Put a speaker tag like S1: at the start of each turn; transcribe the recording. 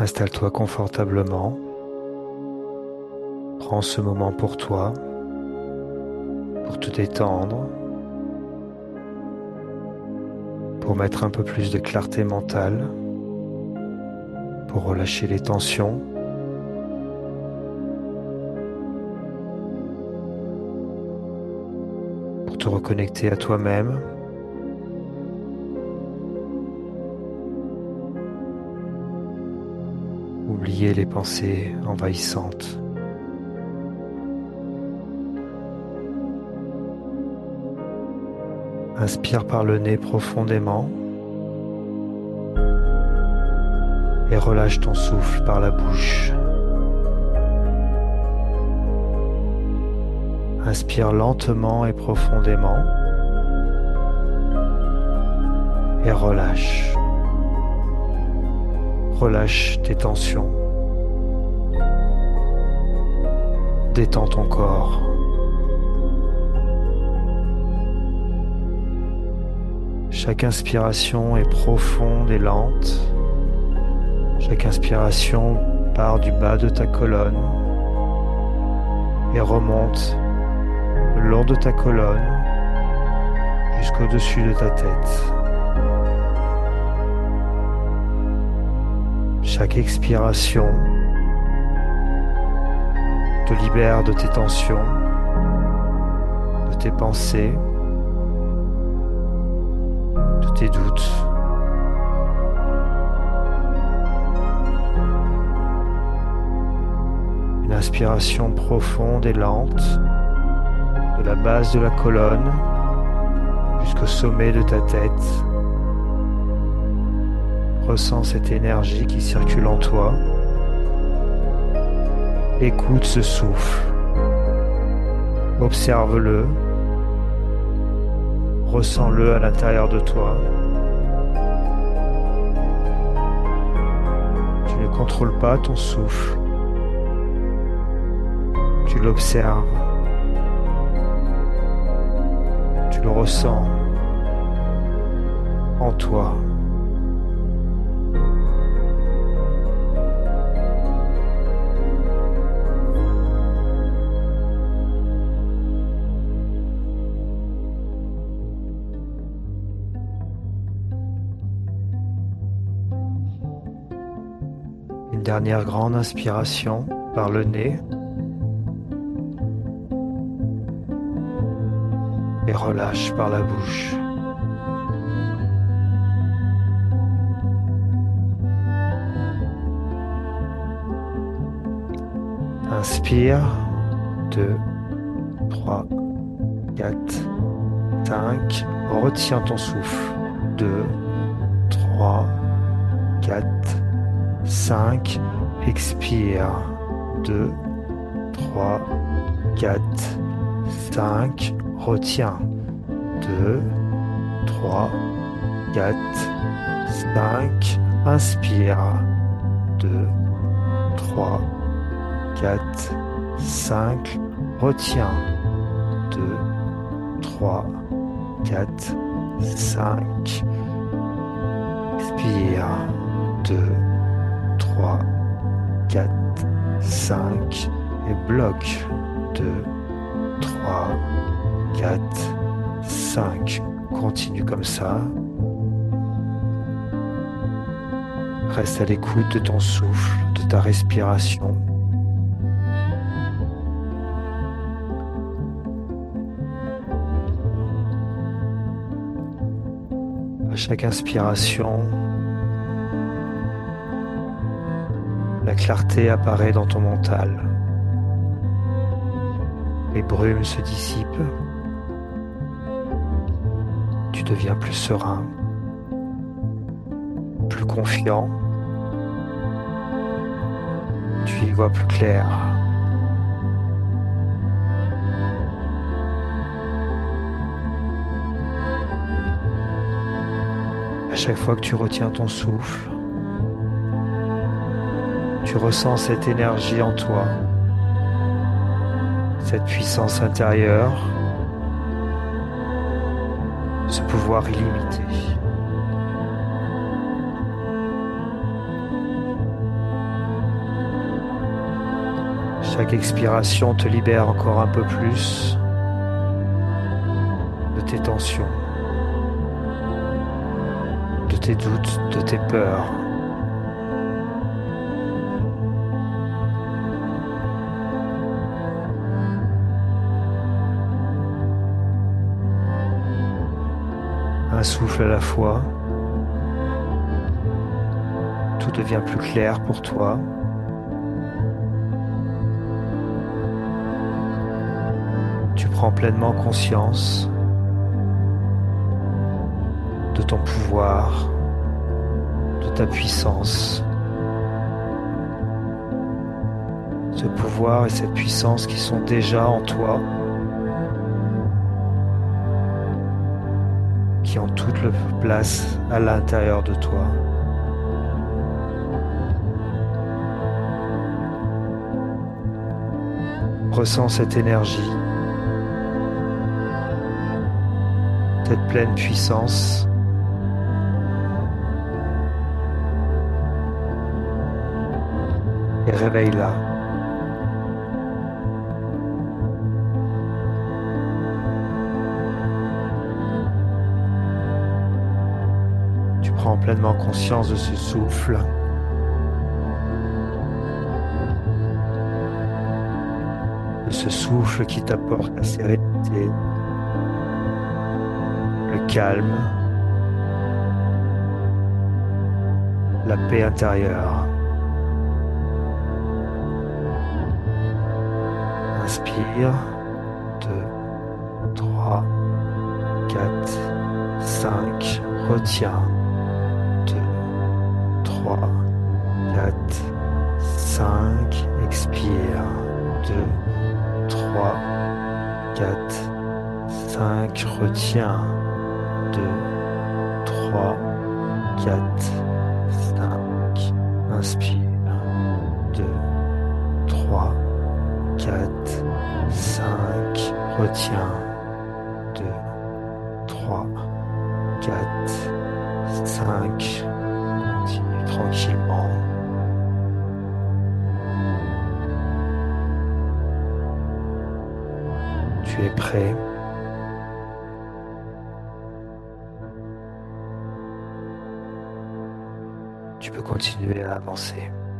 S1: Installe-toi confortablement. Prends ce moment pour toi, pour te détendre, pour mettre un peu plus de clarté mentale, pour relâcher les tensions. Pour te reconnecter à toi-même. Oublier les pensées envahissantes. Inspire par le nez profondément et relâche ton souffle par la bouche. Inspire lentement et profondément et relâche. Relâche tes tensions. Détends ton corps. Chaque inspiration est profonde et lente. Chaque inspiration part du bas de ta colonne et remonte le long de ta colonne jusqu'au-dessus de ta tête. Chaque expiration te libère de tes tensions, de tes pensées, de tes doutes. Une inspiration profonde et lente de la base de la colonne jusqu'au sommet de ta tête. Ressens cette énergie qui circule en toi. Écoute ce souffle. Observe-le. Ressens-le à l'intérieur de toi. Tu ne contrôles pas ton souffle. Tu l'observes. Tu le ressens en toi. Une dernière grande inspiration par le nez et relâche par la bouche. Inspire, 2, 3, 4, 5. Retiens ton souffle. 2, 3, 4, 5. Expire. 2, 3, 4, 5. Retiens. 2, 3, 4, 5. Inspire. 2, 3, 4, 5. Retiens. 2, 3, 4, 5. Expire. 2, 3, 4, 5. Et bloque. 2, 3, 4, 5. Continue comme ça. Reste à l'écoute de ton souffle, de ta respiration. À chaque inspiration, la clarté apparaît dans ton mental. Les brumes se dissipent. Tu deviens plus serein, plus confiant. Tu y vois plus clair. À chaque fois que tu retiens ton souffle, tu ressens cette énergie en toi, cette puissance intérieure, ce pouvoir illimité. Chaque expiration te libère encore un peu plus de tes tensions, de tes doutes, de tes peurs. Un souffle à la fois, tout devient plus clair pour toi. Tu prends pleinement conscience de ton pouvoir, de ta puissance. Ce pouvoir et cette puissance qui sont déjà en toi, qui ont toute leur place à l'intérieur de toi. Ressens cette énergie, cette pleine puissance. Et réveille-la. Tu prends pleinement conscience de ce souffle. De ce souffle qui t'apporte la sérénité, le calme, la paix intérieure. Inspire, 2, 3, 4, 5, retiens, 2, 3, 4, 5, expire, 2, 3, 4, 5, retiens, 2, 3, 4, 5, inspire, 2, 3, 4, 5, retiens, 2, 3, 4, 5, continue tranquillement. Tu es prêt. Tu peux continuer à avancer.